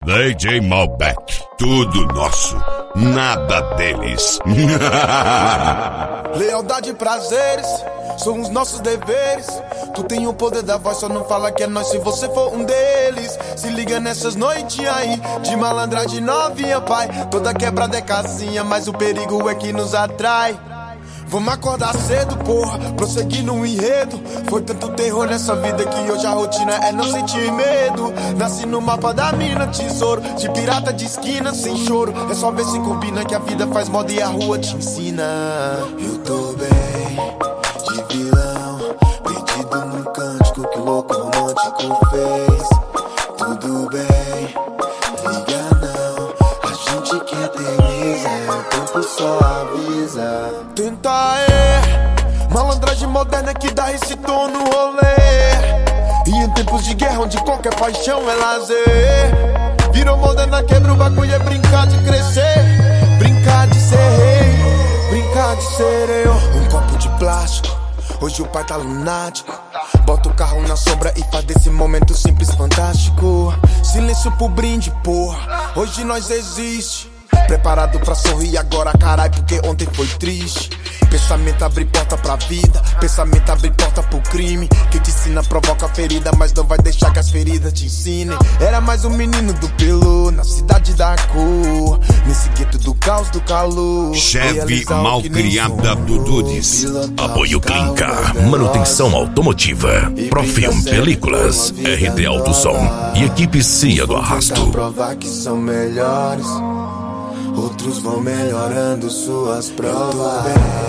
DJ Malbec, tudo nosso, nada deles. Lealdade e prazeres são os nossos deveres. Tu tem o poder da voz, só não fala que é nós se você for um deles. Se liga nessas noites aí, de malandragem novinha, pai. Toda quebrada é casinha, mas o perigo é que nos atrai. Vamos acordar cedo, porra, prosseguir no enredo. Foi tanto terror nessa vida que hoje a rotina é não sentir medo. Nasci no mapa da mina, tesouro, de pirata de esquina, sem choro. É só ver se combina que a vida faz moda e a rua te ensina. Eu tô bem, de vilão, perdido num cântico que o louco romântico fez. Tudo bem, liga não, a gente que eterniza, o tempo só avisa. Tenta malandragem moderna que dá esse tom no rolê. E em tempos de guerra onde qualquer paixão é lazer, virou moderna, quebra o bagulho, é brincar de crescer. Brincar de ser rei, brincar de ser eu. Um copo de plástico, hoje o pai tá lunático. Bota o carro na sombra e faz desse momento simples fantástico. Silêncio pro brinde, porra, hoje nós existe. Preparado pra sorrir agora, carai, porque ontem foi triste. Pensamento abre porta pra vida, pensamento abre porta pro crime. Quem te ensina provoca ferida, mas não vai deixar que as feridas te ensinem. Era mais um menino do pelo, na cidade da cor, nesse gueto do caos, do calor. Chevy Malcriada do Dudes. Apoio Clínica, manutenção automotiva, Profilm Películas, RT Alto Som e equipe CIA do Arrasto. Provar que são melhores, outros vão melhorando suas provas.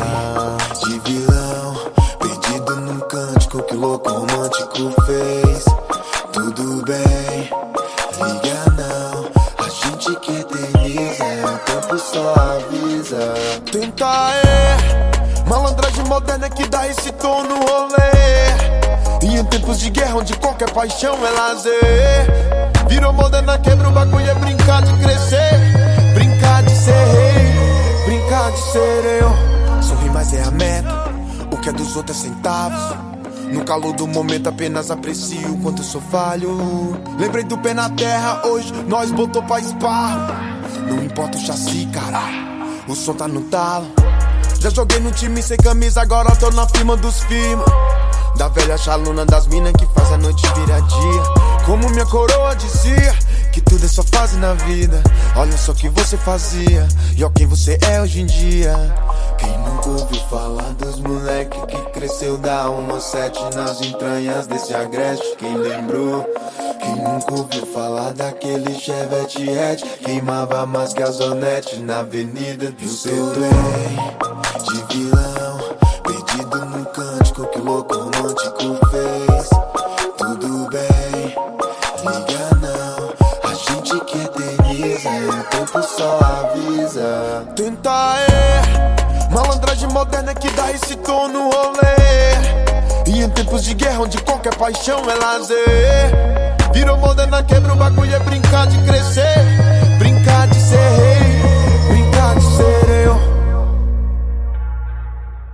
De vilão, perdido num cântico que o louco romântico fez. Tudo bem, liga não, a gente que eterniza, o tempo só avisa. Tenta malandragem moderna que dá esse tom no rolê. E em tempos de guerra onde qualquer paixão é lazer, virou moderna, quebra o bagulho, é brincar de crescer. Brincar de ser rei, brincar de ser eu. Sorrir mais é a meta, o que é dos outros é centavos. No calor do momento apenas aprecio o quanto eu sou falho. Lembrei do pé na terra, hoje nós botou pra esparro. Não importa o chassi, caralho, o som tá no talo. Já joguei no time sem camisa, agora tô na firma dos firma. Da velha chaluna das minas que faz a noite virar dia. Como minha coroa dizia, que tudo é só fase na vida. Olha só o que você fazia e olha quem você é hoje em dia. Quem nunca ouviu falar dos moleque que cresceu da 1-7 nas entranhas desse agreste? Quem lembrou? Quem nunca ouviu falar daquele Chevette hatch? Queimava mais que a Zonete na avenida do seu bem. De vilão, perdido num cântico que o louco romântico fez. Tudo bem, liga não, a gente que eterniza, o tempo só avisa. Tenta malandragem moderna que dá esse tom no rolê. E em tempos de guerra onde qualquer paixão é lazer, virou moderna, quebra o bagulho, é brincar de crescer.